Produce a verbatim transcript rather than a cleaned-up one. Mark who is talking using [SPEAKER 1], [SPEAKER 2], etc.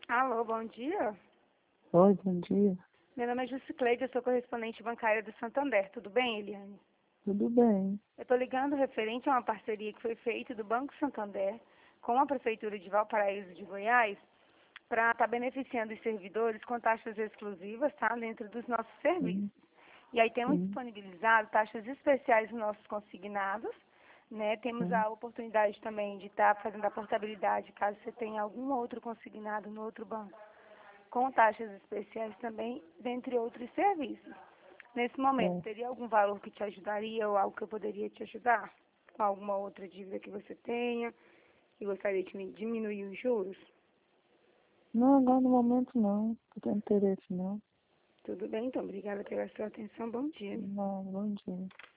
[SPEAKER 1] Alô, bom dia.
[SPEAKER 2] Oi, bom dia.
[SPEAKER 1] Meu nome é Jusicleide, eu sou correspondente bancária do Santander. Tudo bem, Eliane?
[SPEAKER 2] Tudo bem?
[SPEAKER 1] Eu estou ligando referente a uma parceria que foi feita do Banco Santander com a Prefeitura de Valparaíso de Goiás para estar beneficiando os servidores com taxas exclusivas, tá, dentro dos nossos serviços.
[SPEAKER 2] Sim,
[SPEAKER 1] E aí temos
[SPEAKER 2] sim,
[SPEAKER 1] disponibilizado taxas especiais nos nossos consignados, né? Temos
[SPEAKER 2] sim.
[SPEAKER 1] a oportunidade também de estar fazendo a portabilidade caso você tenha algum outro consignado no outro banco, com taxas especiais também, dentre outros serviços. Nesse momento,
[SPEAKER 2] É.
[SPEAKER 1] teria algum valor que te ajudaria ou algo que eu poderia te ajudar? Com alguma outra dívida que você tenha e gostaria de me diminuir os juros?
[SPEAKER 2] Não, agora no momento não. Não tenho interesse não.
[SPEAKER 1] Tudo bem, então. Obrigada pela sua atenção. Bom dia.
[SPEAKER 2] Não, bom dia.